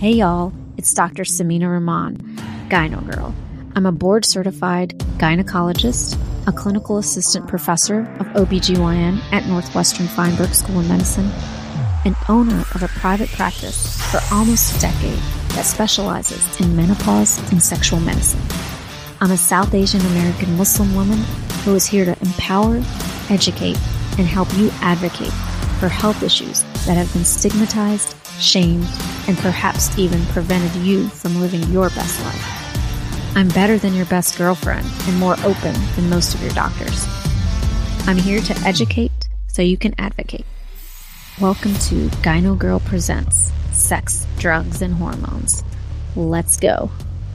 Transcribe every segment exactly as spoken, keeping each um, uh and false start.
Hey y'all, it's Doctor Samina Rahman, Gyno Girl. I'm a board-certified gynecologist, a clinical assistant professor of O B G Y N at Northwestern Feinberg School of Medicine, and owner of a private practice for almost a decade that specializes in menopause and sexual medicine. I'm a South Asian American Muslim woman who is here to empower, educate, and help you advocate for health issues that have been stigmatized, shamed, and perhaps even prevented you from living your best life. I'm better than your best girlfriend and more open than most of your doctors. I'm here to educate so you can advocate. Welcome to Gyno Girl Presents Sex, Drugs, and Hormones. Let's go.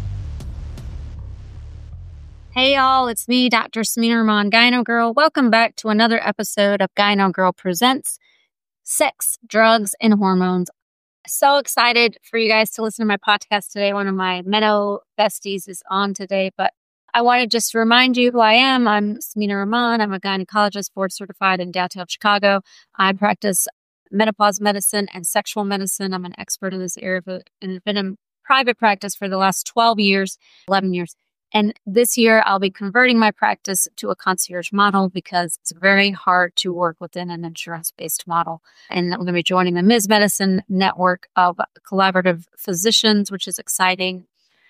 Hey y'all, it's me, Doctor Samina Rahman, Gyno Girl. Welcome back to another episode of Gyno Girl Presents Sex, Drugs, and Hormones. So excited for you guys to listen to my podcast today. One of my Meno besties is on today, but I want to just remind you who I am. I'm Samina Rahman. I'm a gynecologist, board certified in downtown Chicago. I practice menopause medicine and sexual medicine. I'm an expert in this area and have been in private practice for the last twelve years, eleven years. And this year, I'll be converting my practice to a concierge model because it's very hard to work within an insurance-based model. And I'm going to be joining the Miz Medicine network of collaborative physicians, which is exciting.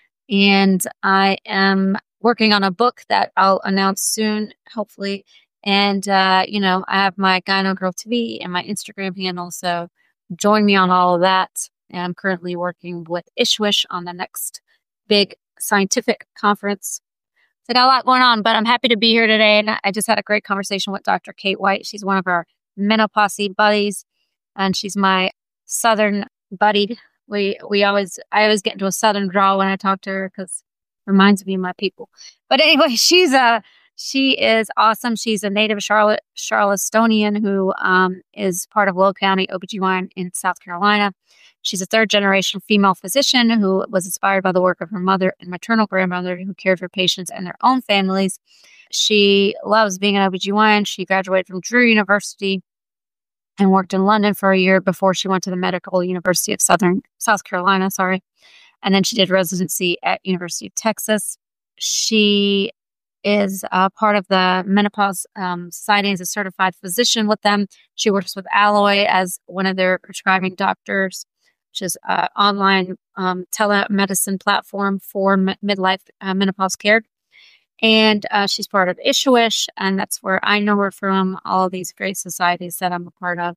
And I am working on a book that I'll announce soon, hopefully. And, uh, you know, I have my Gyno Girl T V and my Instagram handle. So join me on all of that. And I'm currently working with ISSWSH on the next big scientific conference. So I got a lot going on, but I'm happy to be here today. And I just had a great conversation with Doctor Kate White. She's one of our menopause buddies, and she's my Southern buddy. We we always I always get into a Southern drawl when I talk to her because it reminds me of my people. But anyway, she's a she is awesome. She's a native Charlotte Charlestonian who um, is part of Will County O B G Y N in South Carolina. She's a third generation female physician who was inspired by the work of her mother and maternal grandmother who cared for patients and their own families. She loves being an O B G Y N. She graduated from Drew University and worked in London for a year before she went to the Medical University of Southern South Carolina, sorry. And then she did residency at University of Texas. She is uh, part of the Menopause um, Society as a certified physician with them. She works with Alloy as one of their prescribing doctors, which is an online um, telemedicine platform for m- midlife uh, menopause care. And uh, she's part of ISSWSH, and that's where I know her from, all of these great societies that I'm a part of.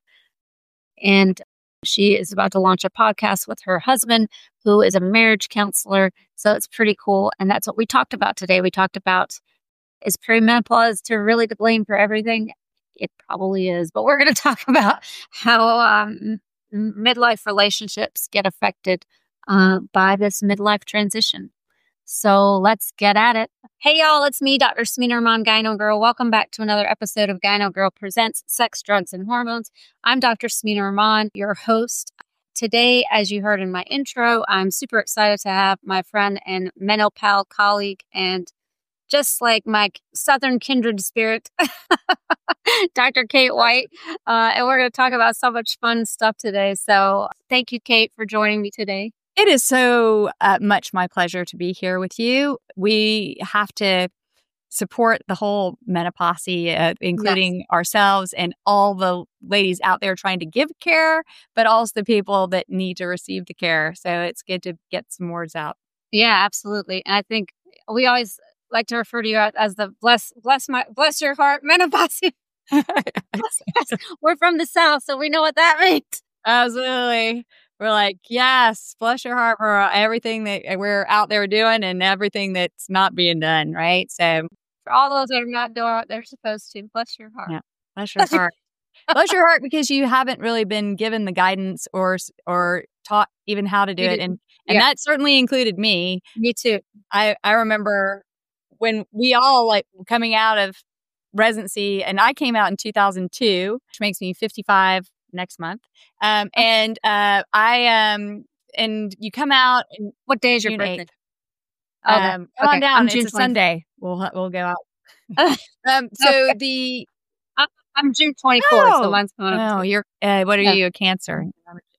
And she is about to launch a podcast with her husband, who is a marriage counselor. So it's pretty cool. And that's what we talked about today. We talked about, is perimenopause to really to blame for everything? It probably is. But we're going to talk about how um, midlife relationships get affected uh, by this midlife transition. So let's get at it. Hey, y'all, it's me, Doctor Samina Rahman, Gyno Girl. Welcome back to another episode of Gyno Girl Presents Sex, Drugs, and Hormones. I'm Doctor Samina Rahman, your host. Today, as you heard in my intro, I'm super excited to have my friend and menopal colleague and just like my Southern kindred spirit, Doctor Kate White. Uh, and we're going to talk about so much fun stuff today. So thank you, Kate, for joining me today. It is so uh, much my pleasure to be here with you. We have to support the whole menopause, uh, including yes. ourselves and all the ladies out there trying to give care, but also the people that need to receive the care. So it's good to get some words out. Yeah, absolutely. And I think we always like to refer to you as the bless, bless my, bless your heart menopause. We're from the South, so we know what that means. Absolutely. We're like, yes, bless your heart for everything that we're out there doing and everything that's not being done, right? So for all those that are not doing what they're supposed to, bless your heart. Yeah, bless your heart. Bless your heart because you haven't really been given the guidance or or taught even how to do you it. Did. And and yeah. that certainly included me. Me too. I, I remember when we all like coming out of residency, and I came out in two thousand two, which makes me fifty-five next month. Um, and uh, I um, and you come out. And what day is your June birthday? eighth. Um, okay. Come on down. I'm it's June a Sunday. We'll we'll go out. um, so okay. the I'm June twenty-fourth, oh, so mine's coming up. Oh, you're. Uh, what are yeah. you? A Cancer.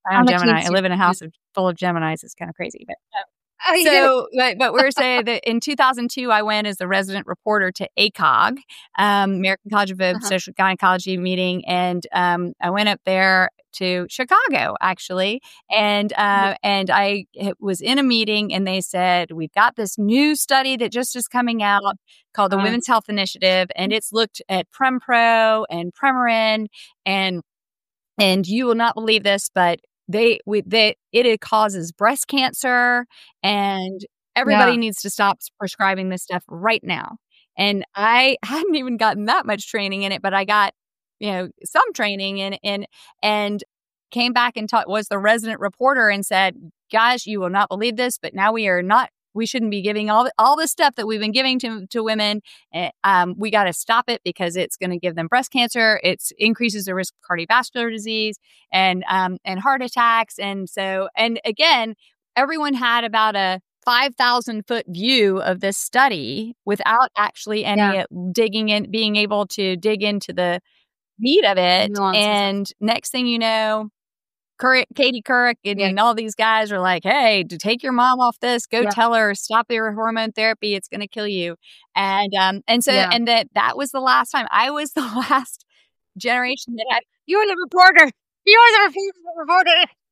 I'm, I'm Gemini. I live in a house of, full of Geminis. It's kind of crazy. But oh, so, but, but we're saying that in two thousand two, I went as the resident reporter to A C O G, um, American College of uh-huh. Obstetrics Gynecology meeting. And um, I went up there to Chicago, actually. And uh, mm-hmm. and I was in a meeting and they said, we've got this new study that just is coming out called the uh-huh. Women's Health Initiative. And it's looked at Prempro and Premarin. And, and you will not believe this, but They, we, they, it causes breast cancer, and everybody yeah. needs to stop prescribing this stuff right now. And I hadn't even gotten that much training in it, but I got, you know, some training in, in, and came back and taught, was the resident reporter and said, guys, you will not believe this, but now we are not, we shouldn't be giving all, all this stuff that we've been giving to, to women. Um, we got to stop it because it's going to give them breast cancer. It increases the risk of cardiovascular disease and, um, and heart attacks. And so, and again, everyone had about a five thousand foot view of this study without actually any yeah. digging in, being able to dig into the meat of it. Nuances. And next thing you know, Cur- Katie Couric and, yeah. and all these guys are like, hey, to take your mom off this, go yeah. tell her, stop your hormone therapy. It's going to kill you. And, um, and so, yeah. and that, that was the last time. I was the last generation that had, you were the reporter. You were the reporter.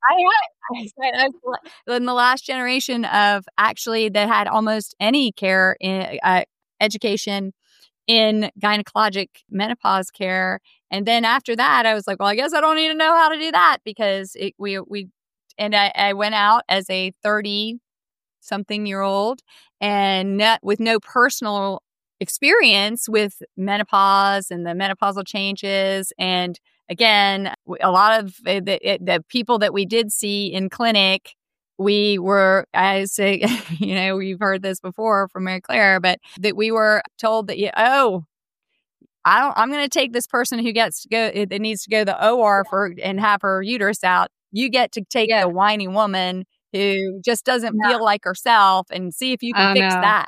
I had, in the last generation of actually that had almost any care in uh, education in gynecologic menopause care. And then after that, I was like, well, I guess I don't need to know how to do that because it, we, we, and I, I went out as a thirty something year old and not, with no personal experience with menopause and the menopausal changes. And again, a lot of the, the people that we did see in clinic, we were, I say, you know, we've heard this before from Mary Claire, but that we were told that, oh, I don't, I'm going to take this person who gets to go, that needs to go to the O R for and have her uterus out. You get to take yeah. the whiny woman who just doesn't no. feel like herself and see if you can oh, fix no. that.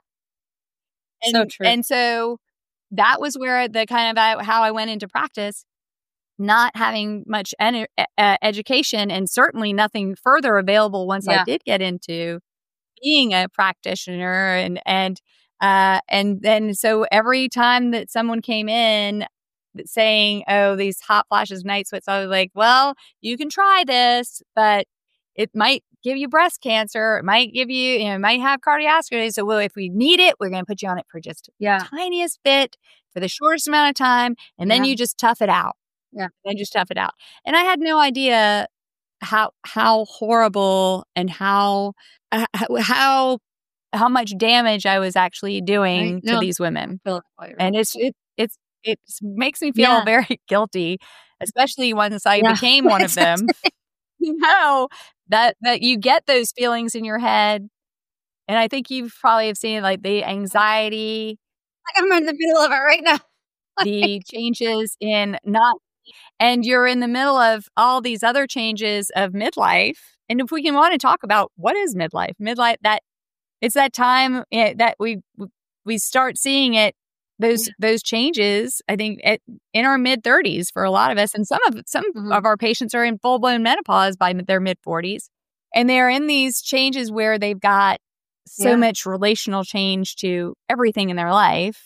And, so true. And so that was where the kind of how I went into practice. Not having much en- uh, education and certainly nothing further available once yeah. I did get into being a practitioner. And, and, uh, and then so every time that someone came in saying, oh, these hot flashes, night sweats, I was like, well, you can try this, but it might give you breast cancer. It might give you, you know, it might have cardiovascular disease. So, well, if we need it, we're going to put you on it for just yeah. the tiniest bit for the shortest amount of time. And then yeah. you just tough it out. Yeah. And just tough it out. And I had no idea how how horrible and how uh, how how much damage I was actually doing no. to these women. And it's it it's it makes me feel yeah. very guilty, especially once I yeah. became one of them. You know, that that you get those feelings in your head. And I think you probably have seen like the anxiety. I'm in the middle of it right now. The changes in not And you're in the middle of all these other changes of midlife. And if we can want to talk about what is midlife, midlife, that it's that time that we we start seeing it, those yeah. those changes, I think, at, in our mid thirties for a lot of us. And some of some mm-hmm. of our patients are in full blown menopause by their mid forties. And they're in these changes where they've got so yeah. much relational change to everything in their life.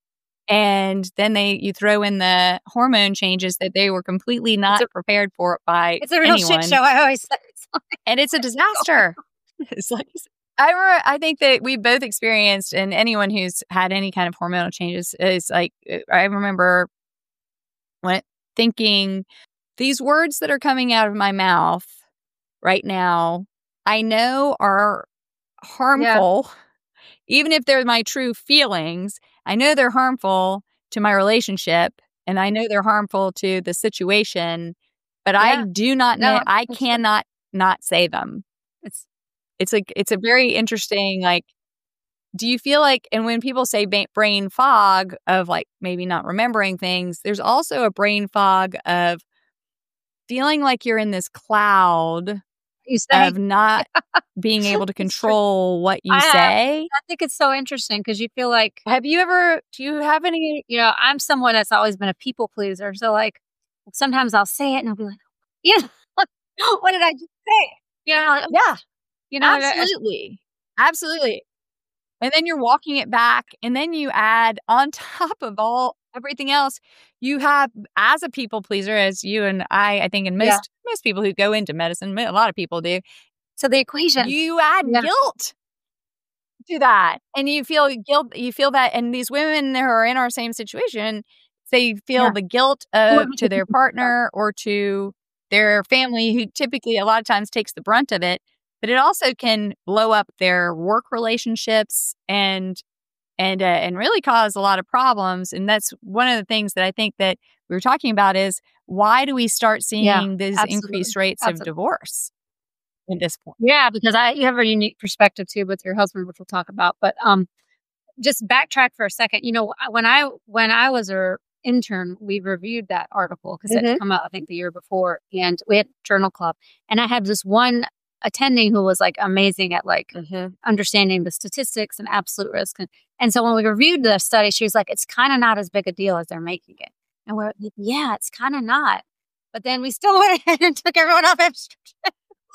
And then they, you throw in the hormone changes that they were completely not a, prepared for by It's a real anyone. shit show, I always say. And it's a disaster. It's like, I remember, I think that we both experienced, and anyone who's had any kind of hormonal changes is like, I remember when thinking these words that are coming out of my mouth right now, I know are harmful, yeah. even if they're my true feelings. I know they're harmful to my relationship and I know they're harmful to the situation, but yeah. I do not know, no, I cannot not say them. It's, it's like, it's a very interesting, like, do you feel like, and when people say ba- brain fog of like maybe not remembering things, there's also a brain fog of feeling like you're in this cloud you say? of not being able to control what you I say. Have, I think it's so interesting because you feel like, have you ever, do you have any, you know, I'm someone that's always been a people pleaser. So like sometimes I'll say it and I'll be like, yeah, what did I just Hey, you know, Yeah, you know, absolutely. Absolutely. And then you're walking it back. And then you add on top of all everything else, you have, as a people pleaser, as you and I, I think, and most, yeah. most people who go into medicine, a lot of people do, So the equation, you add yeah. guilt to that. And you feel guilt, you feel that, and these women who are in our same situation, they feel Yeah. the guilt of to their partner or to their family, who typically a lot of times takes the brunt of it. But it also can blow up their work relationships and and uh, and really cause a lot of problems. And that's one of the things that I think that we were talking about is, why do we start Yeah, seeing these absolutely. increased rates Absolutely. of divorce at this point? Yeah, because I you have a unique perspective too with your husband, which we'll talk about. But um, just backtrack for a second. You know, when I when I was a intern, we reviewed that article because it Mhm. had come out, I think, the year before, and we had journal club, and I had this one attending who was like amazing at like Mhm. understanding the statistics and absolute risk. And, and so when we reviewed the study, she was like, it's kind of not as big a deal as they're making it. And we're like, yeah, it's kind of not. But then we still went ahead and took everyone off abstract.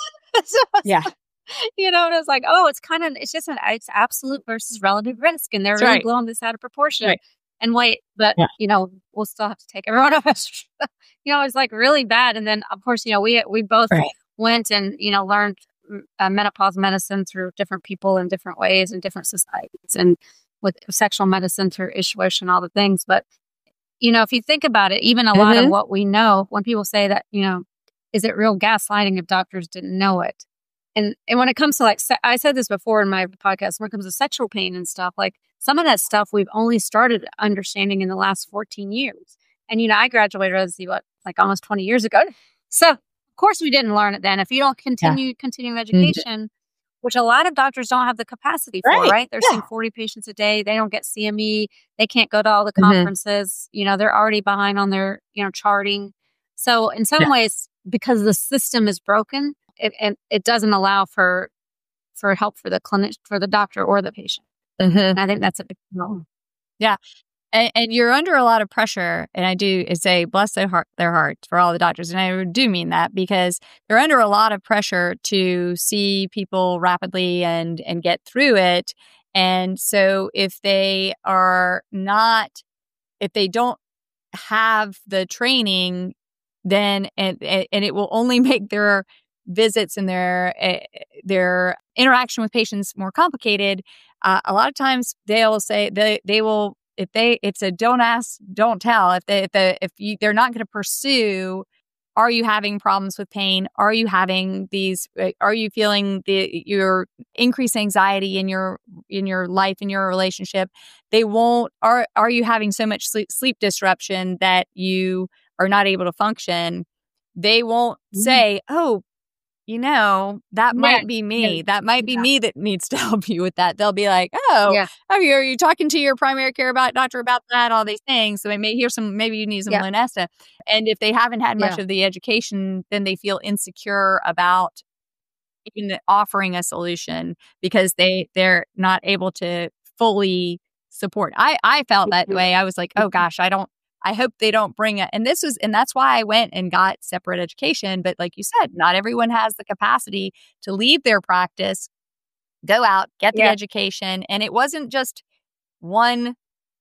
So it's Yeah. like, you know, and it's like, oh, it's kind of, it's just an, it's absolute versus relative risk. And they're That's really right. blowing this out of proportion. Right. And wait, but, Yeah. you know, we'll still have to take everyone off abstract. You know, it's like really bad. And then, of course, you know, we, we both Right. went and, you know, learned uh, menopause medicine through different people in different ways and different societies, and with sexual medicine through Ishwish and all the things. But, you know, if you think about it, even a lot of Mhm. what we know, when people say that, you know, is it real gaslighting if doctors didn't know it? And and when it comes to like, se- I said this before in my podcast, when it comes to sexual pain and stuff, like some of that stuff we've only started understanding in the last fourteen years. And, you know, I graduated residency, what, like almost twenty years ago. So, of course, we didn't learn it then. If you don't continue continuing education, which a lot of doctors don't have the capacity for, Right. right? They're Yeah. seeing forty patients a day. They don't get C M E. They can't go to all the Mhm. conferences. You know, they're already behind on their, you know, charting. So in some Yeah. ways, because the system is broken, it, and it doesn't allow for for help for the clinic, for the doctor or the patient. Mhm. And I think that's a big problem. Yeah. And, and you're under a lot of pressure. And I do say, bless their heart, their hearts for all the doctors. And I do mean that, because they're under a lot of pressure to see people rapidly and, and get through it. And so if they are not, if they don't have the training, then, and, and it will only make their visits and their, uh, their interaction with patients more complicated. Uh, a lot of times they'll say they, they will, if they, it's a don't ask, don't tell. If they, if the, if you, they're not going to pursue, are you having problems with pain? Are you having these, uh, are you feeling the, your increased anxiety in your, in your life, in your relationship? They won't, are, are you having so much sleep, sleep disruption that you are not able to function? They won't Mhm. say, oh, you know, that Yeah, might be me. yeah, That might be yeah. me that needs to help you with that. They'll be like, oh, Yeah. are you, are you talking to your primary care about doctor about that? All these things. So they may hear some, maybe you need some Yeah. Lunesta. And if they haven't had much Yeah. of the education, then they feel insecure about even offering a solution because they, they're not able to fully support. I, I felt that Mhm. way. I was like, oh gosh, I don't, I hope they don't bring it. And this was, and that's why I went and got separate education. But like you said, not everyone has the capacity to leave their practice, go out, get the Yeah. education. And it wasn't just one,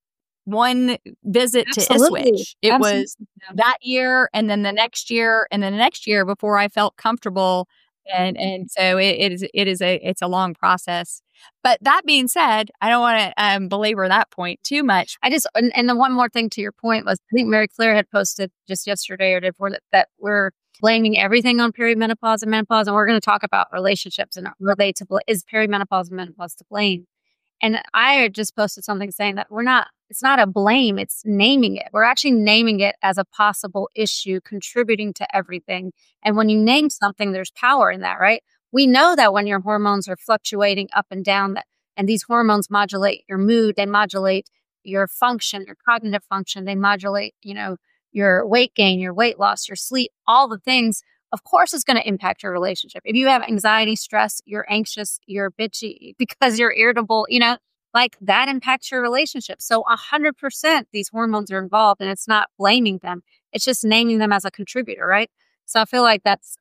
one visit Absolutely. to Ishwish. It Absolutely. was that year and then the next year and then the next year before I felt comfortable. And, and so it, it is, it is a, it's a long process. But that being said, I don't want to um, belabor that point too much. I just, and, and the one more thing to your point was, I think Mary Claire had posted just yesterday or before that, that we're blaming everything on perimenopause and menopause. And we're going to talk about relationships and relate to, is perimenopause and menopause to blame? And I had just posted something saying that we're not, it's not a blame, it's naming it. We're actually naming it as a possible issue contributing to everything. And when you name something, there's power in that, right? We know that when your hormones are fluctuating up and down, that and these hormones modulate your mood, they modulate your function, your cognitive function, they modulate, you know, your weight gain, your weight loss, your sleep, all the things. Of course, it's going to impact your relationship. If you have anxiety, stress, you're anxious, you're bitchy because you're irritable, you know, like that impacts your relationship. So a hundred percent these hormones are involved, and it's not blaming them. It's just naming them as a contributor, right? So I feel like that's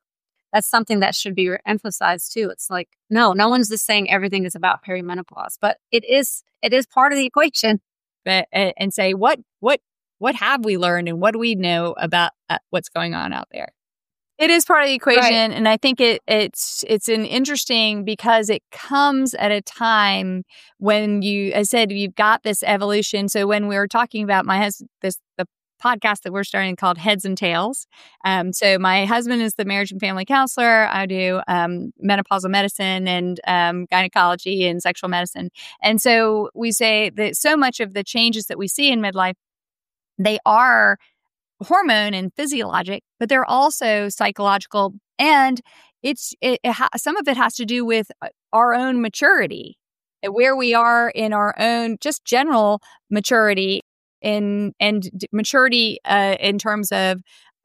that's something that should be re- emphasized too. It's like, no, no one's just saying everything is about perimenopause, but it is, it is part of the equation. But, uh, and say, what, what, what have we learned and what do we know about uh, what's going on out there? It is part of the equation, right. And I think it it's it's an interesting because it comes at a time when you, I said, you've got this evolution. So when we were talking about my husband, this the podcast that we're starting called Heads and Tails. Um, so my husband is the marriage and family counselor. I do um, menopausal medicine and um, gynecology and sexual medicine. And so we say that so much of the changes that we see in midlife, they are hormone and physiologic, but they're also psychological, and it's it, it ha- some of it has to do with our own maturity, where we are in our own just general maturity in and d- maturity uh, in terms of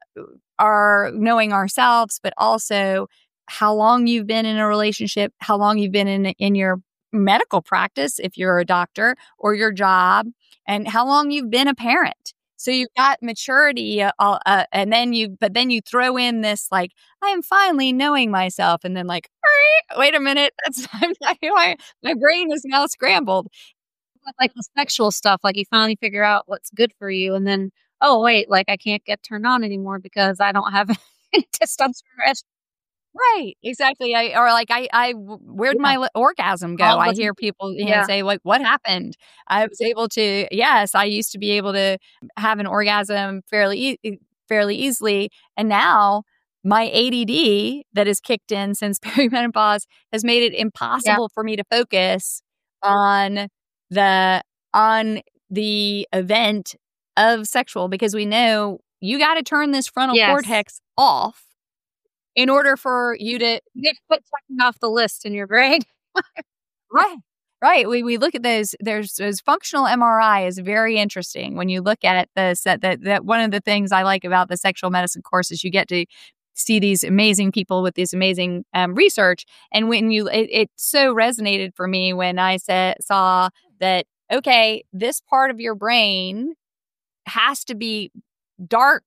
our knowing ourselves, but also how long you've been in a relationship, how long you've been in in your medical practice if you're a doctor, or your job, and how long you've been a parent. So you've got maturity, uh, uh, and then you, but then you throw in this like, I am finally knowing myself, and then like, wait a minute, that's I'm, my my brain is now scrambled. Like the sexual stuff, like you finally figure out what's good for you, and then oh wait, like I can't get turned on anymore because I don't have any testosterone. Right, exactly. I or like I, I where'd yeah. my orgasm go? Oh, I hear people you yeah. know, say like, "What happened?" I was able to. Yes, I used to be able to have an orgasm fairly e- fairly easily, and now my A D D that has kicked in since perimenopause has made it impossible yeah. for me to focus on the on the event of sexual, because we know you got to turn this frontal yes. cortex off in order for you to get put checking off the list in your brain. Right. Right. We we look at those, there's, there's functional M R I is very interesting when you look at the set that, that one of the things I like about the sexual medicine course is you get to see these amazing people with this amazing um, research. And when you, it, it so resonated for me when I said, saw that, okay, this part of your brain has to be dark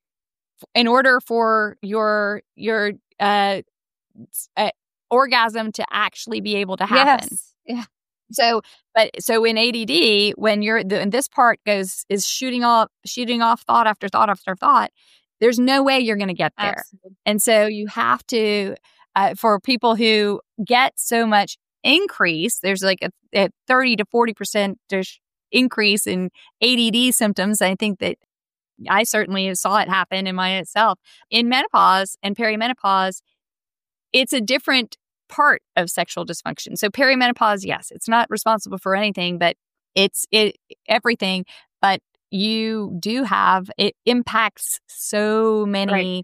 in order for your your uh, uh, orgasm to actually be able to happen. Yes. Yeah. So, but so in A D D, when you're the, and this part goes is shooting off shooting off thought after thought after thought, there's no way you're going to get there. Absolutely. And so you have to uh, for people who get so much increase, there's like a, a thirty to forty percent increase in A D D symptoms. I think that I certainly saw it happen in myself. In menopause and perimenopause, it's a different part of sexual dysfunction. So perimenopause, yes, it's not responsible for anything, but it's it everything. But you do have, it impacts so many right.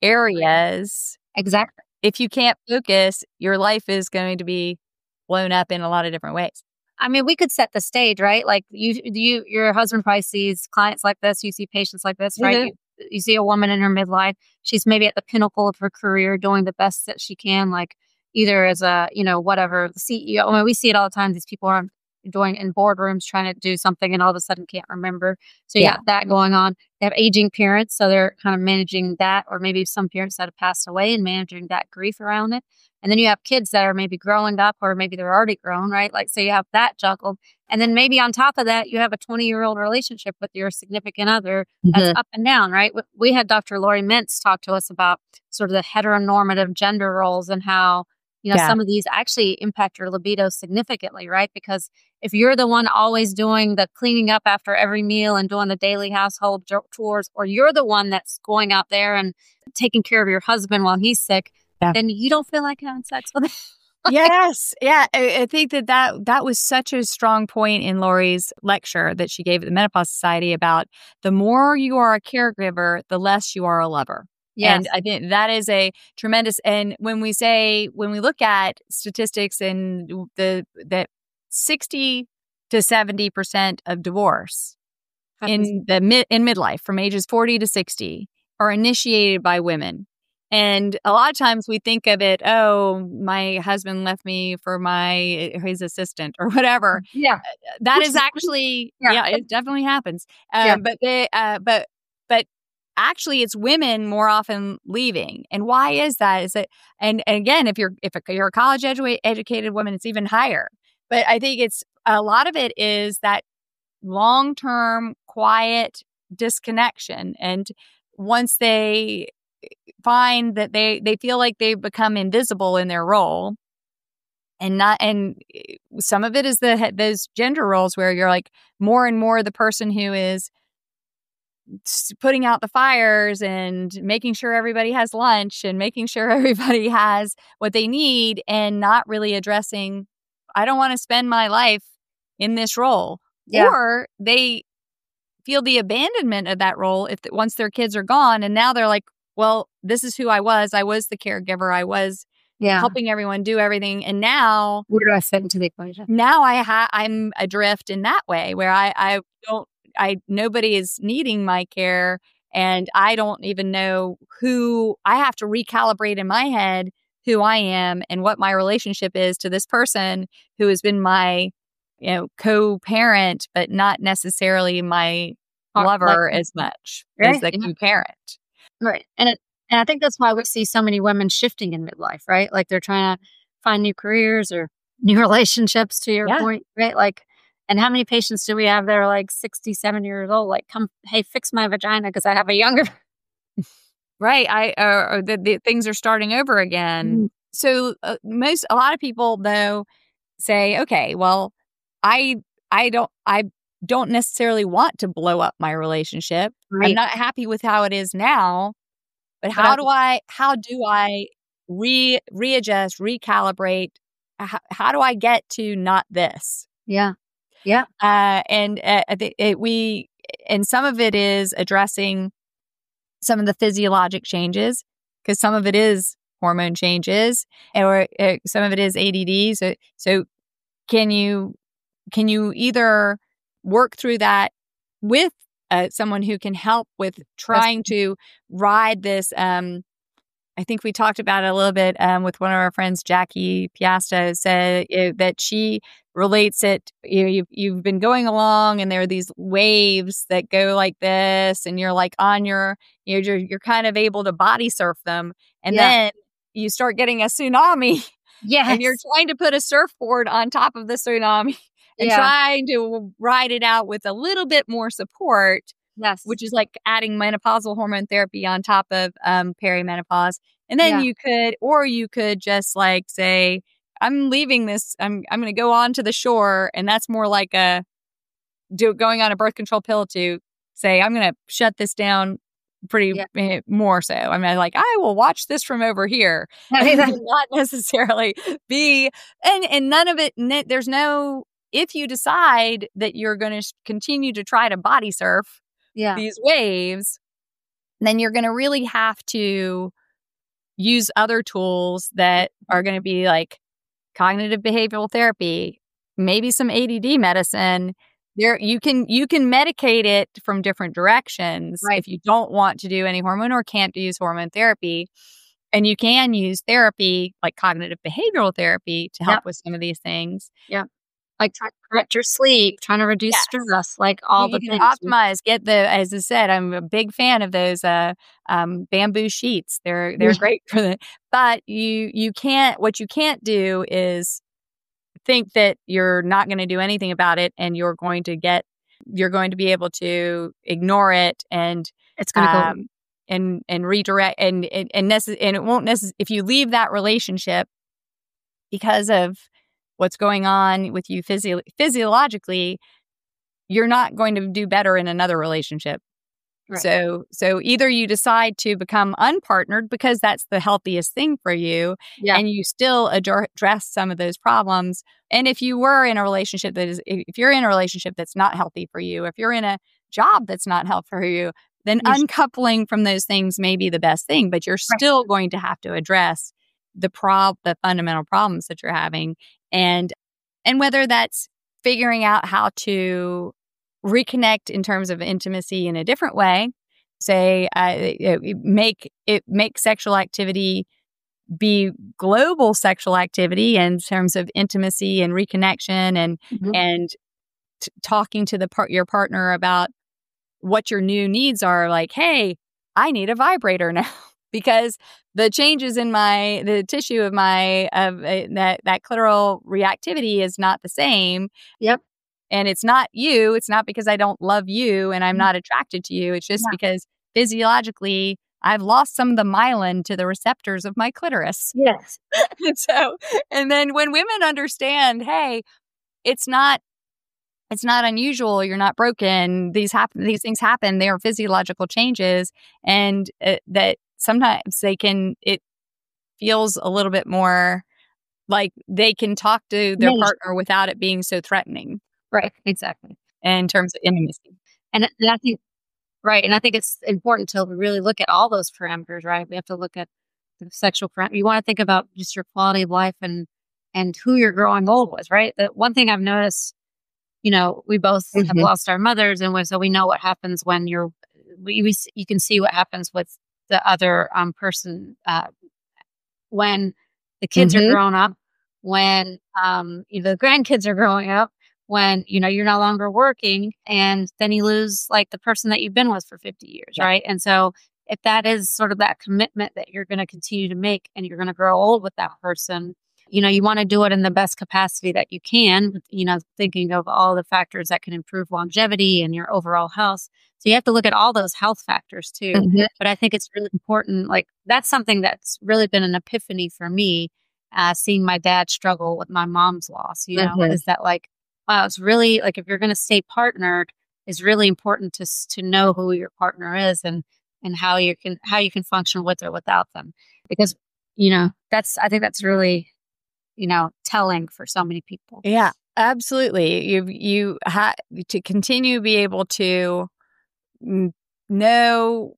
areas. Exactly. If you can't focus, your life is going to be blown up in a lot of different ways. I mean, we could set the stage, right? Like you, you, your husband probably sees clients like this. You see patients like this, right? Mm-hmm. You, you see a woman in her midlife. She's maybe at the pinnacle of her career, doing the best that she can, like either as a, you know, whatever, the C E O. I mean, we see it all the time. These people are doing in boardrooms trying to do something and all of a sudden can't remember. So you yeah. got that going on. They have aging parents, so they're kind of managing that, or maybe some parents that have passed away and managing that grief around it. And then you have kids that are maybe growing up, or maybe they're already grown, right? Like, so you have that juggled. And then maybe on top of that, you have a twenty-year-old relationship with your significant other that's mm-hmm. up and down, right? We had Doctor Lori Mintz talk to us about sort of the heteronormative gender roles and how, you know, yeah. some of these actually impact your libido significantly, right? Because if you're the one always doing the cleaning up after every meal and doing the daily household chores, or you're the one that's going out there and taking care of your husband while he's sick, yeah. then you don't feel like having sex with him. Yes. Yeah. I, I think that, that that was such a strong point in Lori's lecture that she gave at the Menopause Society about the more you are a caregiver, the less you are a lover. Yes. And I think that is a tremendous, and when we say, when we look at statistics and the, that sixty to seventy percent of divorce in the mid, in midlife from ages forty to sixty are initiated by women. And a lot of times we think of it, oh, my husband left me for my his assistant or whatever. Yeah, that is actually yeah, yeah it definitely happens. Uh, yeah. But they, uh, but but actually it's women more often leaving. And why is that? Is it, and, and again, if you're, if you're a college edu- educated woman, it's even higher. But I think it's, a lot of it is that long-term quiet disconnection. And once they find that they, they feel like they've become invisible in their role, and not, and some of it is the, those gender roles where you're like more and more the person who is putting out the fires and making sure everybody has lunch and making sure everybody has what they need, and not really addressing, I don't want to spend my life in this role. Yeah. Or they feel the abandonment of that role if once their kids are gone, and now they're like, well, this is who I was. I was the caregiver. I was yeah. helping everyone do everything. And now where do I fit into the equation? Now I ha- I'm adrift in that way where I, I don't, I, nobody is needing my care, and I don't even know who. I have to recalibrate in my head who I am and what my relationship is to this person who has been my, you know, co-parent, but not necessarily my lover like, as much right? as the yeah. parent. Right. And it, and I think that's why we see so many women shifting in midlife, right? Like they're trying to find new careers or new relationships, to your yeah. point, right? Like, and how many patients do we have that are like sixty-seven years old? Like, come, hey, fix my vagina because I have a younger. Right. I uh, or the, the things are starting over again. Mm-hmm. So uh, most, a lot of people though say, okay, well, I, I don't, I don't necessarily want to blow up my relationship. Right. I'm not happy with how it is now, but how do I, how do I re readjust, recalibrate? How, how do I get to not this? Yeah. Yeah. Uh, and uh, it, it, we, and some of it is addressing some of the physiologic changes, because some of it is hormone changes, or uh, some of it is A D D. So, so can you, can you either work through that with uh, someone who can help with trying to ride this, um, I think we talked about it a little bit um, with one of our friends, Jackie Piasta, said uh, that she relates it. You know, you've, you've been going along, and there are these waves that go like this, and you're like on your, you know, you're, you're kind of able to body surf them, and yeah. then you start getting a tsunami. Yes. And you're trying to put a surfboard on top of the tsunami and yeah. trying to ride it out with a little bit more support. Yes. Which is like adding menopausal hormone therapy on top of um, perimenopause. And then yeah. you could, or you could just like say, I'm leaving this, I'm I'm going to go on to the shore. And that's more like a, do going on a birth control pill to say, I'm going to shut this down pretty yeah. more so. I mean, like, I will watch this from over here. Not necessarily be, and, and none of it, there's no, if you decide that you're going to continue to try to body surf, yeah. these waves, then you're going to really have to use other tools that are going to be like cognitive behavioral therapy, maybe some A D D medicine. There, you can you can medicate it from different directions right. if you don't want to do any hormone or can't use hormone therapy, and you can use therapy like cognitive behavioral therapy to help yep. with some of these things. Yeah. Like trying to correct your sleep, trying to reduce yes. stress, like all you the can things. Optimize, get the, as I said, I'm a big fan of those uh, um, bamboo sheets. They're they're great for the, but you you can't, what you can't do is think that you're not going to do anything about it, and you're going to get, you're going to be able to ignore it, and it's going to um, go and and redirect, and and and, necess- and it won't necessarily, if you leave that relationship because of what's going on with you physio- physiologically, you're not going to do better in another relationship. Right. So, so either you decide to become unpartnered because that's the healthiest thing for you, yeah. and you still address some of those problems. And if you were in a relationship that is, if you're in a relationship that's not healthy for you, if you're in a job that's not healthy for you, then you're uncoupling from those things may be the best thing, but you're still right. going to have to address the prob, the fundamental problems that you're having. And, and whether that's figuring out how to reconnect in terms of intimacy in a different way, say, uh, make it, make sexual activity be global sexual activity in terms of intimacy and reconnection, and, mm-hmm. and t- talking to the part, your partner about what your new needs are. Like, hey, I need a vibrator now because the changes in my, the tissue of my, of uh, that, that clitoral reactivity is not the same. Yep. And it's not you. It's not because I don't love you and I'm not attracted to you. It's just Yeah. because physiologically I've lost some of the myelin to the receptors of my clitoris. Yes. And so, and then when women understand, hey, it's not, it's not unusual. You're not broken. These happen. These things happen. They are physiological changes, and uh, that sometimes they can. It feels a little bit more like they can talk to their Nice. partner without it being so threatening. Right. Exactly. In terms of intimacy, and, and I think right, and I think it's important to really look at all those parameters. Right, we have to look at the sexual parameters. You want to think about just your quality of life and and who you're growing old with. Right. The one thing I've noticed. You know, we both mm-hmm. have lost our mothers, and we, so we know what happens when you're. We, we you can see what happens with the other um, person uh, when the kids mm-hmm. are growing up, when um, you know, the grandkids are growing up, when you know you're no longer working, and then you lose like the person that you've been with for fifty years, yeah. right? And so, if that is sort of that commitment that you're going to continue to make, and you're going to grow old with that person. You know, you want to do it in the best capacity that you can, you know, thinking of all the factors that can improve longevity and your overall health. So you have to look at all those health factors too. Mm-hmm. But I think it's really important. Like that's something that's really been an epiphany for me, uh, seeing my dad struggle with my mom's loss, you know, mm-hmm. is that like, wow, it's really like if you're going to stay partnered, it's really important to to know who your partner is and and how you can how you can function with or without them. Because, you know, that's I think that's really you know, telling for so many people. Yeah, absolutely. You you have to continue to be able to know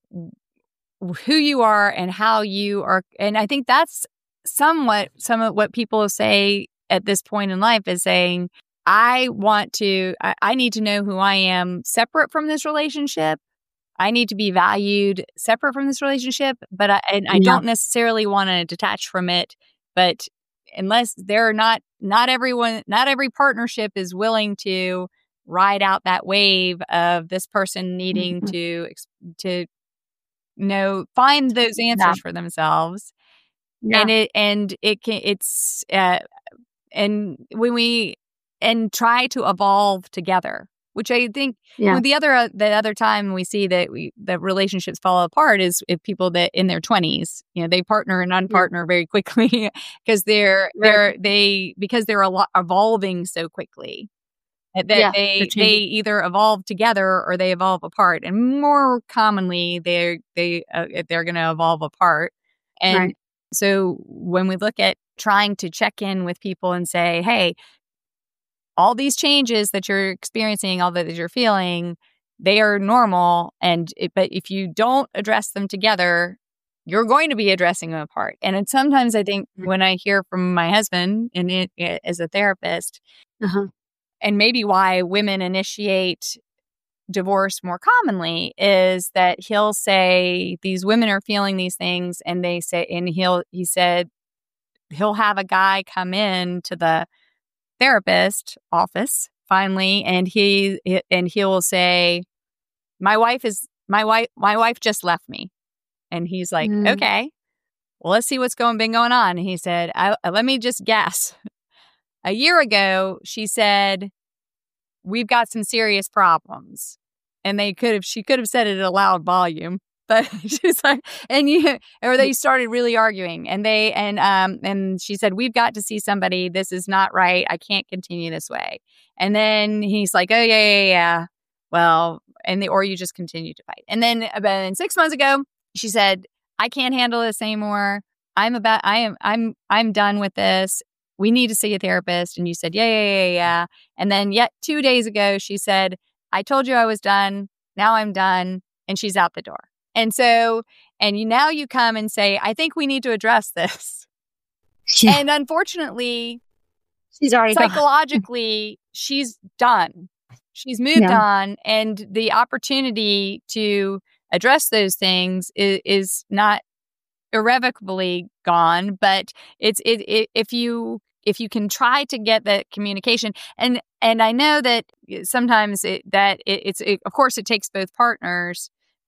who you are and how you are. And I think that's somewhat some of what people say at this point in life is saying, I want to, I, I need to know who I am separate from this relationship. I need to be valued separate from this relationship, but I, and I yeah. don't necessarily want to detach from it, but unless they're not, not everyone, not every partnership is willing to ride out that wave of this person needing mm-hmm. to, to you know, find those answers yeah. for themselves. Yeah. And it, and it can, it's, uh, and when we, and try to evolve together, which I think yeah. the other, uh, the other time we see that we, that relationships fall apart is if people that in their twenties, you know, they partner and unpartner yeah. very quickly because they're, right. they're, they, because they're a lot evolving so quickly that yeah, they, they either evolve together or they evolve apart. And more commonly, they're, they, uh, they're going to evolve apart. And right. so when we look at trying to check in with people and say, hey, all these changes that you're experiencing, all that you're feeling, they are normal. And it, but if you don't address them together, you're going to be addressing them apart. And it, sometimes I think when I hear from my husband and it, it, as a therapist, uh-huh. and maybe why women initiate divorce more commonly is that he'll say these women are feeling these things, and they say, and he'll he said he'll have a guy come in to the therapist office finally, and he and he'll say, my wife is my wife my wife just left me. And he's like, mm. okay, well, let's see what's going been going on. And he said, I, let me just guess. A year ago, she said, we've got some serious problems. And they could have she could have said it at a loud volume. But she's like, and you, or they started really arguing, and they, and, um, and she said, we've got to see somebody. This is not right. I can't continue this way. And then he's like, oh yeah, yeah, yeah. Well, and the, or you just continue to fight. And then about six months ago, she said, I can't handle this anymore. I'm about, I am, I'm, I'm done with this. We need to see a therapist. And you said, yeah, yeah, yeah, yeah. And then yet two days ago, she said, I told you I was done. Now I'm done. And she's out the door. And so, and you now you come and say, I think we need to address this. Yeah. And unfortunately, she's already psychologically, she's done. She's moved yeah. on. And the opportunity to address those things is, is not irrevocably gone. But it's it, it if you if you can try to get that communication, and and I know that sometimes it, that it, it's it, of course it takes both partners.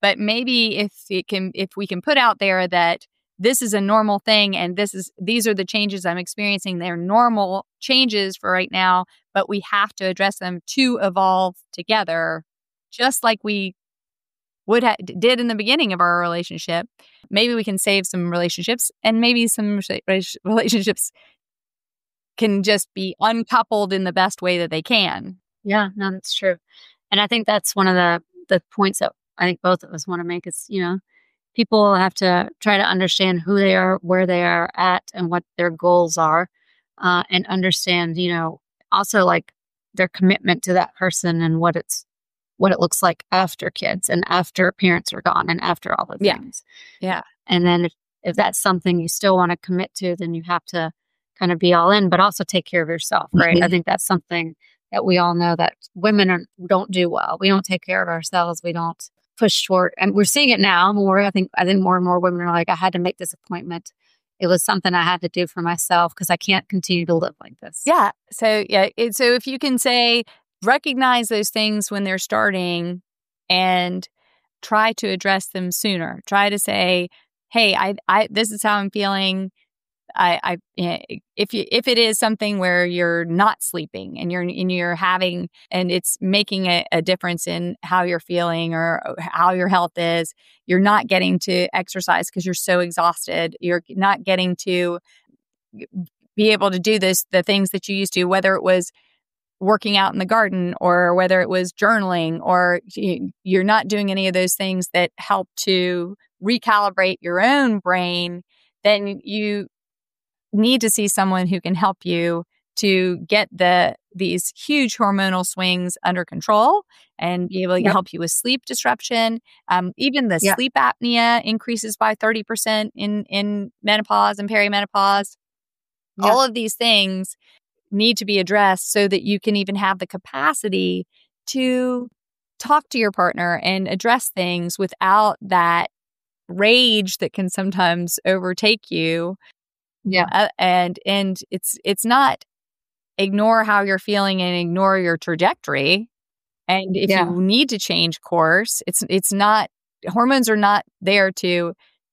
but maybe if it can, if we can put out there that this is a normal thing and this is, these are the changes I'm experiencing. They're normal changes for right now, but we have to address them to evolve together, just like we would ha- did in the beginning of our relationship. Maybe we can save some relationships, and maybe some relationships can just be uncoupled in the best way that they can. Yeah, no, that's true. And I think that's one of the, the points that I think both of us want to make is, you know, people have to try to understand who they are, where they are at, and what their goals are, uh, and understand, you know, also like their commitment to that person and what it's, what it looks like after kids and after parents are gone and after all the things. Yeah. Yeah. And then if, if that's something you still want to commit to, then you have to kind of be all in, but also take care of yourself, right? Mm-hmm. I think that's something that we all know that women are, don't do well. We don't take care of ourselves. We don't push toward, and we're seeing it now more. I think, I think more and more women are like, I had to make this appointment. It was something I had to do for myself because I can't continue to live like this. Yeah. So, yeah. It, so if you can say, recognize those things when they're starting and try to address them sooner. Try to say, hey, I, I, this is how I'm feeling. I, I, if you, if it is something where you're not sleeping and you're, and you're having, and it's making a, a difference in how you're feeling or how your health is, you're not getting to exercise because you're so exhausted. You're not getting to be able to do this, the things that you used to, whether it was working out in the garden or whether it was journaling, or you're not doing any of those things that help to recalibrate your own brain, then you need to see someone who can help you to get the these huge hormonal swings under control and be able to yep. help you with sleep disruption. Um, even the yep. sleep apnea increases by thirty percent in, in menopause and perimenopause. Yep. All of these things need to be addressed so that you can even have the capacity to talk to your partner and address things without that rage that can sometimes overtake you. Yeah. Uh, and, and it's, it's not ignore how you're feeling and ignore your trajectory. And if yeah. you need to change course, it's, it's not, hormones are not there to,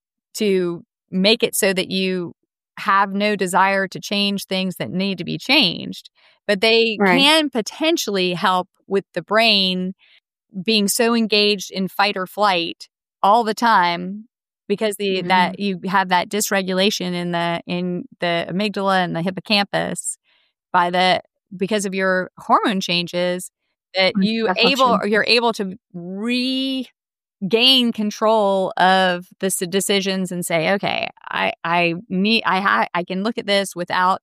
to make it so that you have no desire to change things that need to be changed, but they right. can potentially help with the brain being so engaged in fight or flight all the time because the mm-hmm. that you have that dysregulation in the in the amygdala and the hippocampus by the because of your hormone changes that you able you're able to re gain control of the decisions and say, okay, I, I need, I, ha- I can look at this without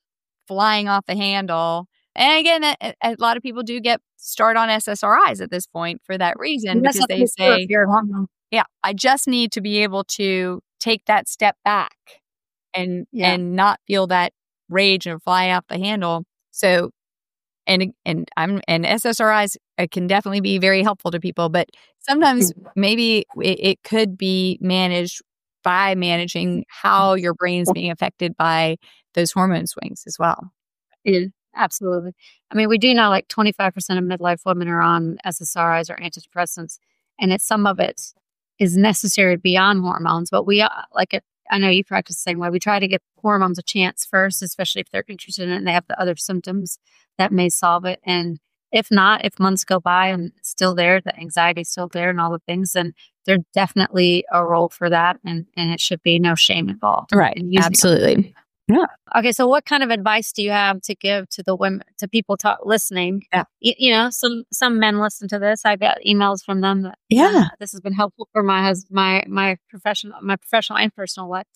flying off the handle. And again, a, a lot of people do get start on S S R Is at this point for that reason, because they say, yeah, I just need to be able to take that step back and, yeah. and not feel that rage and fly off the handle. So, and, and I'm, and S S R Is it can definitely be very helpful to people, but sometimes maybe it, it could be managed by managing how your brain's being affected by those hormone swings as well. Yeah, absolutely. I mean, we do know like twenty-five percent of midlife women are on S S R Is or antidepressants, and it's some of it is necessary beyond hormones, but we, uh, like, it, I know you practice the same way. We try to give hormones a chance first, especially if they're interested in it and they have the other symptoms that may solve it. And if not, if months go by and it's still there, the anxiety is still there and all the things, then there's definitely a role for that. And, and it should be no shame involved. Right. Absolutely. Yeah. Okay. So what kind of advice do you have to give to the women, to people talk, listening? Yeah. You, you know, some, some men listen to this. I got emails from them that, yeah, uh, this has been helpful for my husband, my, my professional, my professional and personal life.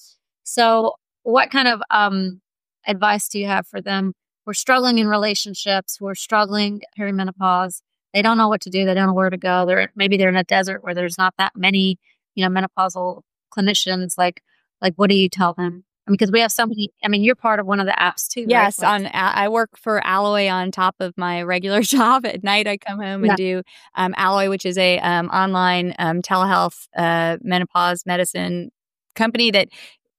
So what kind of, um, advice do you have for them? We're struggling in relationships. We're struggling perimenopause. They don't know what to do. They don't know where to go. They're maybe they're in a desert where there's not that many, you know, menopausal clinicians. Like, like, what do you tell them? I mean, because we have so many. I mean, you're part of one of the apps too. Yes, right? on I work for Alloy on top of my regular job. At night, I come home yeah. and do um, Alloy, which is a um, online um, telehealth uh, menopause medicine company that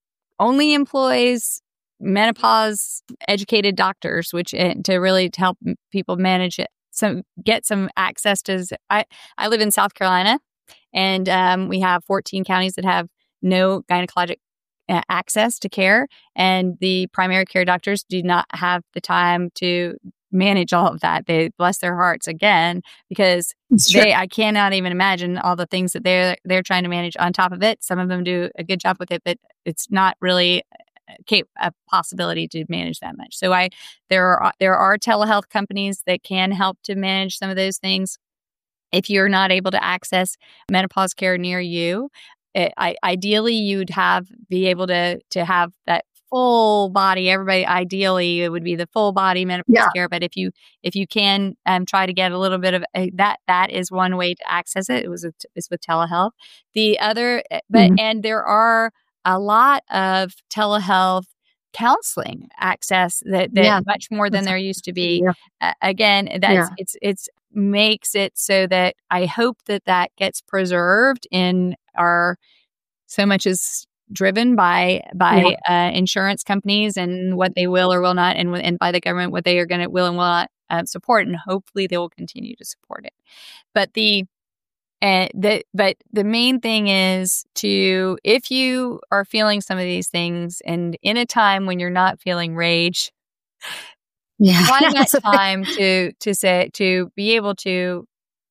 only employs menopause educated doctors, which uh, to really to help people manage it, some get some access to. I I live in South Carolina, And um, we have fourteen counties that have no gynecologic uh, access to care. And the primary care doctors do not have the time to manage all of that. They bless their hearts again, because they, I cannot even imagine all the things that they're, they're trying to manage on top of it. Some of them do a good job with it, but it's not really a possibility to manage that much. So I, there are, there are telehealth companies that can help to manage some of those things. If you're not able to access menopause care near you, it, I, ideally you'd have, be able to, to have that full body. Everybody, ideally it would be the full body menopause yeah. care. But if you, if you can um, try to get a little bit of a, that, that is one way to access it. It was, a, it's with telehealth. The other, but, mm-hmm. and there are a lot of telehealth counseling access that, that yeah. much more than there used to be. Yeah. Uh, again, that's, yeah. it's, it's makes it so that I hope that that gets preserved in our, so much is driven by, by yeah. uh, insurance companies and what they will or will not, and, and by the government, what they are going to will and will not uh, support. And hopefully they will continue to support it. But the, And the, but the main thing is to, if you are feeling some of these things and in a time when you're not feeling rage, yeah. find that time to, to say, to be able to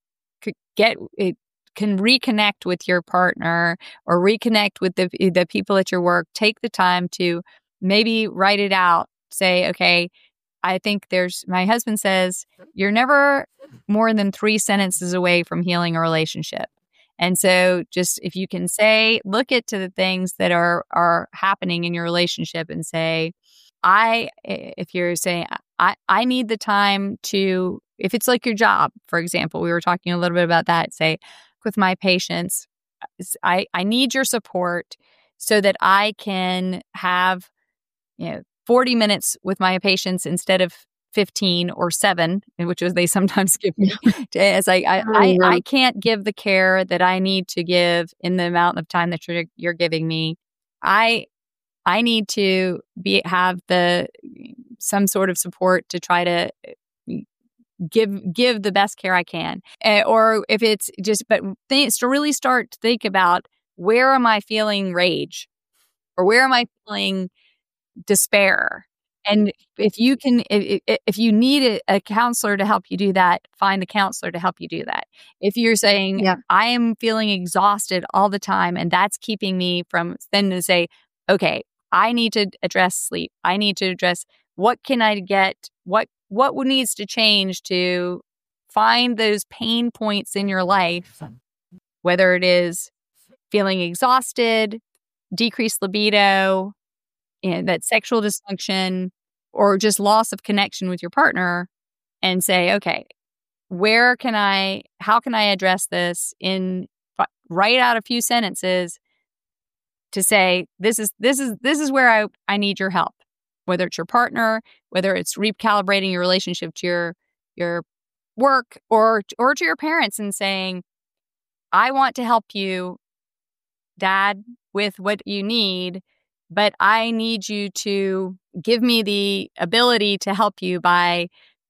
get it, can reconnect with your partner or reconnect with the, the people at your work. Take the time to maybe write it out. Say, okay, I think there's, my husband says, you're never more than three sentences away from healing a relationship. And so just if you can say, look at to the things that are, are happening in your relationship and say, I, if you're saying, I, I need the time to, if it's like your job, for example, we were talking a little bit about that, say, with my patients, I, I need your support so that I can have, you know, forty minutes with my patients instead of fifteen or seven, which is they sometimes give me. As I, I, I, I can't give the care that I need to give in the amount of time that you're, you're giving me. I, I need to be have the some sort of support to try to give give the best care I can. Uh, or if it's just, but things to really start to think about, where am I feeling rage, or where am I feeling despair? And if you can, if, if you need a, a counselor to help you do that, find a counselor to help you do that. If you're saying, yeah. I am feeling exhausted all the time, and that's keeping me from, then to say, okay, I need to address sleep. I need to address what can I get, what, what needs to change to find those pain points in your life, whether it is feeling exhausted, decreased libido, and that sexual dysfunction, or just loss of connection with your partner, and say, okay, where can I, how can I address this in, write out a few sentences to say, this is, this is, this is where I, I need your help, whether it's your partner, whether it's recalibrating your relationship to your, your work, or, or to your parents, and saying, I want to help you, Dad, with what you need, but I need you to give me the ability to help you by,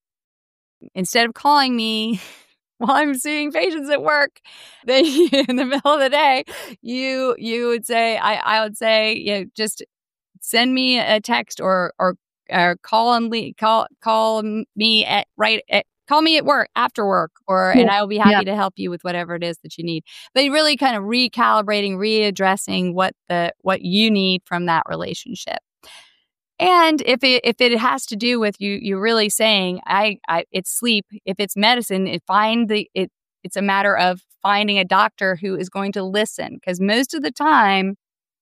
instead of calling me while I'm seeing patients at work, then in the middle of the day, you you would say, I, I would say, you know, just send me a text, or or, or call and le- call call me at right at, call me at work, after work, or yeah. and I will be happy yeah. to help you with whatever it is that you need. But really kind of recalibrating, readdressing what the what you need from that relationship. And if it if it has to do with you, you really saying, I, I it's sleep. If it's medicine, it find the it. It's a matter of finding a doctor who is going to listen, because most of the time,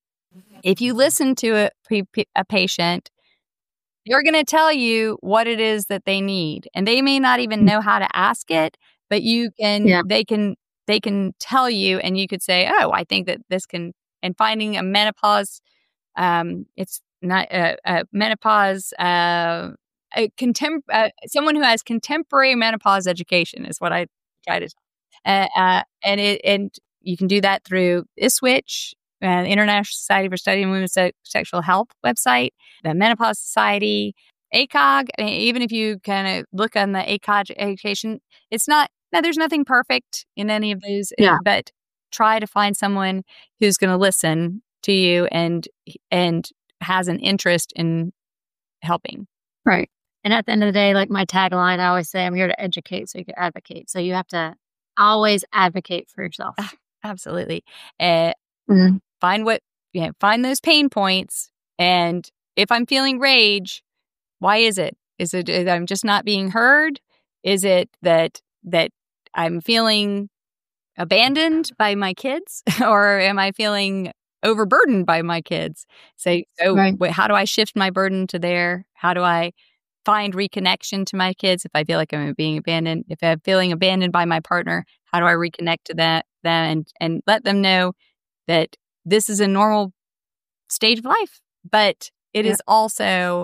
if you listen to a, a patient, they're going to tell you what it is that they need, and they may not even know how to ask it, but you can, yeah. they can, they can tell you, and you could say, oh, I think that this can, and finding a menopause, um, it's not a, a menopause, uh, a contem- uh, someone who has contemporary menopause education is what I try to, uh, uh, and it, and you can do that through ISWITCH, Uh, the International Society for Studying Women's Se- Sexual Health website, the Menopause Society, A C O G. I mean, even if you kind of look on the A C O G education, it's not, no, there's nothing perfect in any of those. Yeah. But try to find someone who's going to listen to you and and has an interest in helping. Right. And at the end of the day, like my tagline, I always say, I'm here to educate so you can advocate. So you have to always advocate for yourself. Absolutely. Uh, mm-hmm. Find what, yeah, find those pain points. And if I'm feeling rage, why is it? Is it is I'm just not being heard? Is it that that I'm feeling abandoned by my kids, or am I feeling overburdened by my kids? So, so right. wait, how do I shift my burden to there? How do I find reconnection to my kids if I feel like I'm being abandoned? If I'm feeling abandoned by my partner, how do I reconnect to that them and and let them know that this is a normal stage of life, but it yeah. is also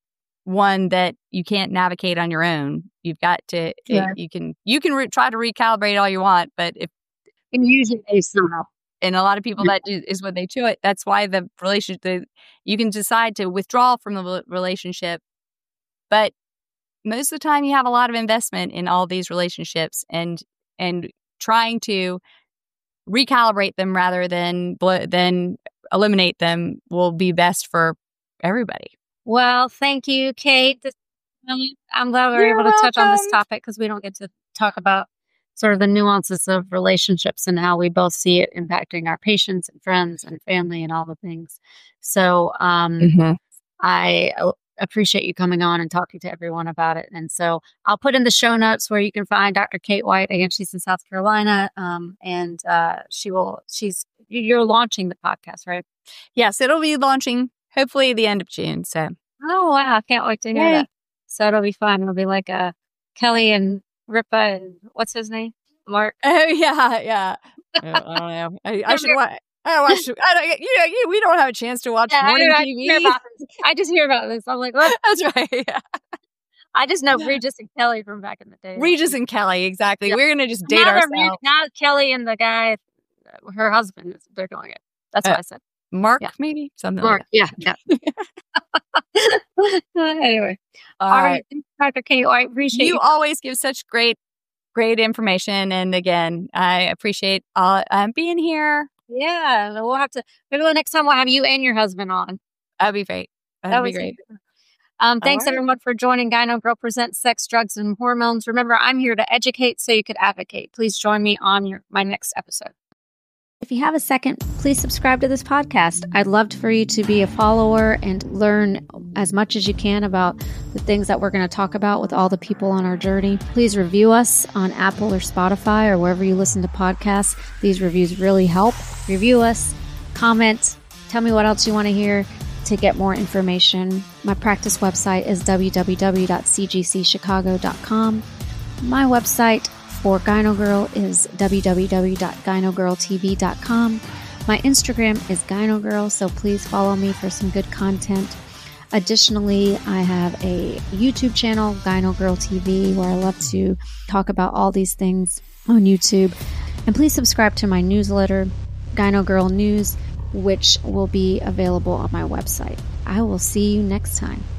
one that you can't navigate on your own. You've got to, yeah. it, you can, you can re- try to recalibrate all you want, but if, and usually they somehow, and a lot of people that do, is when they do it. That's why the relationship, the, you can decide to withdraw from the relationship, but most of the time you have a lot of investment in all these relationships, and, and trying to recalibrate them rather than, than eliminate them will be best for everybody. Well, thank you, Kate. This, I'm glad we were You're able to welcome. touch on this topic because we don't get to talk about sort of the nuances of relationships and how we both see it impacting our patients and friends and family and all the things. So um, mm-hmm. I appreciate you coming on and talking to everyone about it. And so I'll put in the show notes where you can find Doctor Kate White. Again, she's in South Carolina, um, and uh, she will. She's you're launching the podcast, right? Yes, it'll be launching hopefully the end of June. So. Oh, wow. I can't wait to hear Yay. that. So it'll be fun. It'll be like a Kelly and Ripa and what's his name? Mark. Oh, yeah. Yeah. I don't know. I, I should watch. I watch. I don't, you know, you, we don't have a chance to watch yeah, morning I, T V. I, I just hear about this. I'm like, what? That's right. Yeah. I just know Regis and Kelly from back in the day. Regis and Kelly. Exactly. Yeah. We're going to just date now ourselves. Now Kelly and the guy, her husband, they're doing it. That's uh, what I said. Mark, yeah. maybe? Something Mark, like that. yeah. yeah. Anyway. All, All right. right. Doctor Kate, I appreciate you. You always give such great, great information. And again, I appreciate all, um, being here. Yeah. We'll have to, maybe the next time we'll have you and your husband on. That'd be great. That'd that be great. Um, thanks, right. everyone, for joining Gyno Girl Presents Sex, Drugs, and Hormones. Remember, I'm here to educate so you could advocate. Please join me on your my next episode. If you have a second, please subscribe to this podcast. I'd love for you to be a follower and learn as much as you can about the things that we're going to talk about with all the people on our journey. Please review us on Apple or Spotify or wherever you listen to podcasts. These reviews really help. Review us, comment, tell me what else you want to hear to get more information. My practice website is w w w dot c g c chicago dot com. My website for Gyno Girl is w w w dot gyno girl t v dot com. My Instagram is Gyno Girl, so please follow me for some good content. Additionally, I have a YouTube channel, Gyno Girl T V, where I love to talk about all these things on YouTube. And please subscribe to my newsletter, Gyno Girl News, which will be available on my website. I will see you next time.